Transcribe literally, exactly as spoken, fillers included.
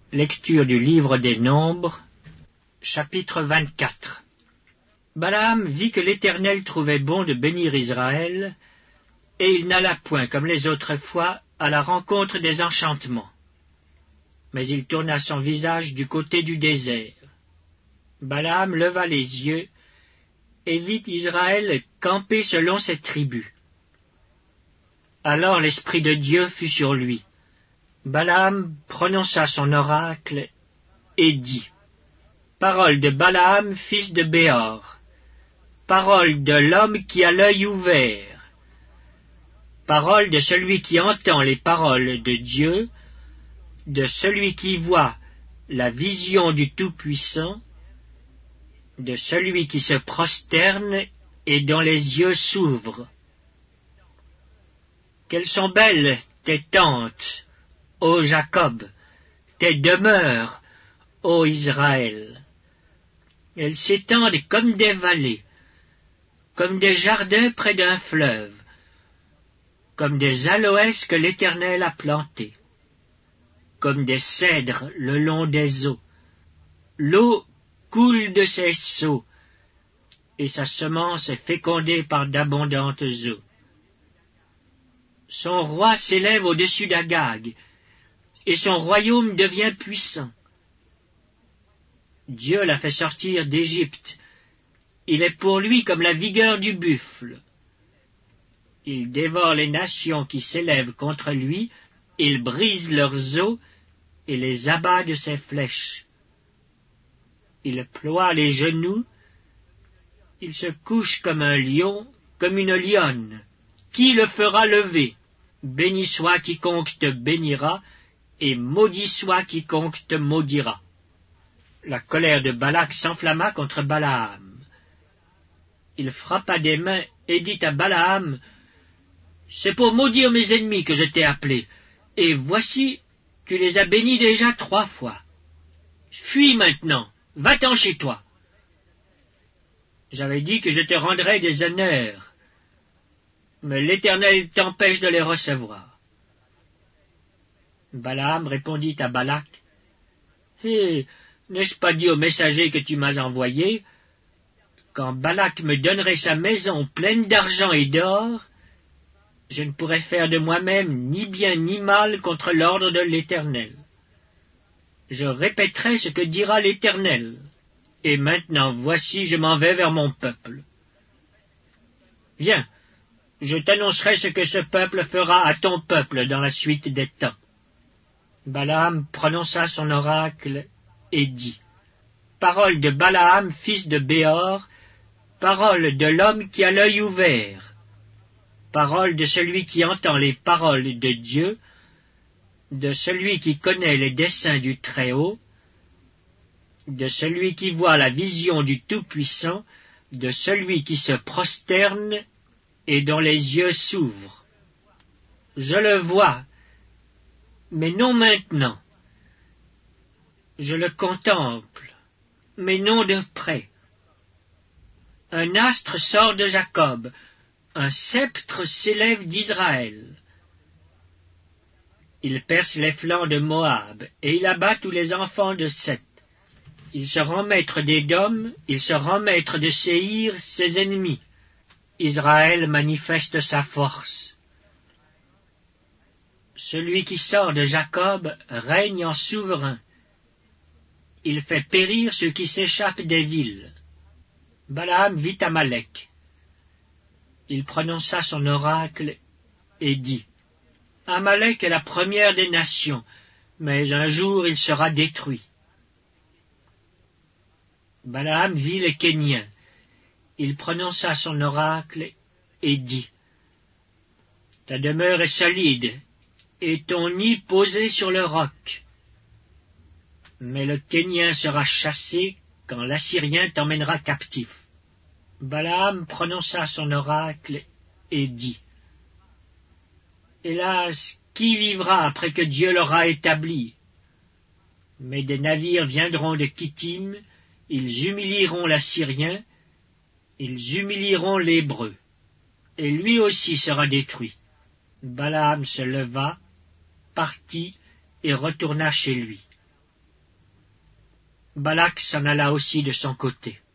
Lecture du livre des Nombres, chapitre vingt-quatre. Balaam vit que l'Éternel trouvait bon de bénir Israël, et il n'alla point, comme les autres fois, à la rencontre des enchantements. Mais il tourna son visage du côté du désert. Balaam leva les yeux, et vit Israël camper selon ses tribus. Alors l'Esprit de Dieu fut sur lui. Balaam prononça son oracle et dit, « Parole de Balaam, fils de Béor, parole de l'homme qui a l'œil ouvert, parole de celui qui entend les paroles de Dieu, de celui qui voit la vision du Tout-Puissant, de celui qui se prosterne et dont les yeux s'ouvrent. Quelles sont belles tes tentes, ô Jacob, tes demeures, ô Israël. Elles s'étendent comme des vallées, comme des jardins près d'un fleuve, comme des aloès que l'Éternel a plantés, comme des cèdres le long des eaux. L'eau coule de ses seaux, et sa semence est fécondée par d'abondantes eaux. Son roi s'élève au-dessus d'Agag, et son royaume devient puissant. Dieu l'a fait sortir d'Égypte. Il est pour lui comme la vigueur du buffle. Il dévore les nations qui s'élèvent contre lui, il brise leurs os et les abat de ses flèches. Il ploie les genoux, il se couche comme un lion, comme une lionne. Qui le fera lever? Béni soit quiconque te bénira, et maudit soit quiconque te maudira. La colère de Balak s'enflamma contre Balaam. Il frappa des mains et dit à Balaam, « C'est pour maudire mes ennemis que je t'ai appelé, et voici, tu les as bénis déjà trois fois. Fuis maintenant, va-t'en chez toi. J'avais dit que je te rendrais des honneurs, mais l'Éternel t'empêche de les recevoir. » Balaam répondit à Balak, « Hé, n'ai-je pas dit au messager que tu m'as envoyé, quand Balak me donnerait sa maison pleine d'argent et d'or, je ne pourrais faire de moi-même ni bien ni mal contre l'ordre de l'Éternel. Je répéterai ce que dira l'Éternel, et maintenant voici je m'en vais vers mon peuple. Viens, je t'annoncerai ce que ce peuple fera à ton peuple dans la suite des temps. » Balaam prononça son oracle et dit, « Parole de Balaam, fils de Béor, parole de l'homme qui a l'œil ouvert, parole de celui qui entend les paroles de Dieu, de celui qui connaît les desseins du Très-Haut, de celui qui voit la vision du Tout-Puissant, de celui qui se prosterne et dont les yeux s'ouvrent. Je le vois, mais non maintenant. Je le contemple, mais non de près. Un astre sort de Jacob, un sceptre s'élève d'Israël. Il perce les flancs de Moab, et il abat tous les enfants de Seth. Il se rend maître d'Édom, il se rend maître de Séhir, ses ennemis. Israël manifeste sa force. Celui qui sort de Jacob règne en souverain. Il fait périr ceux qui s'échappent des villes. Balaam vit Amalek. Il prononça son oracle et dit, « Amalek est la première des nations, mais un jour il sera détruit. » Balaam vit les Kéniens. Il prononça son oracle et dit, « Ta demeure est solide, et ton nid posé sur le roc. Mais le Kénien sera chassé quand l'Assyrien t'emmènera captif. » Balaam prononça son oracle et dit, « Hélas, qui vivra après que Dieu l'aura établi? Mais des navires viendront de Kittim, ils humilieront l'Assyrien, ils humilieront l'Hébreu, et lui aussi sera détruit. » Balaam se leva, partit et retourna chez lui. Balak s'en alla aussi de son côté.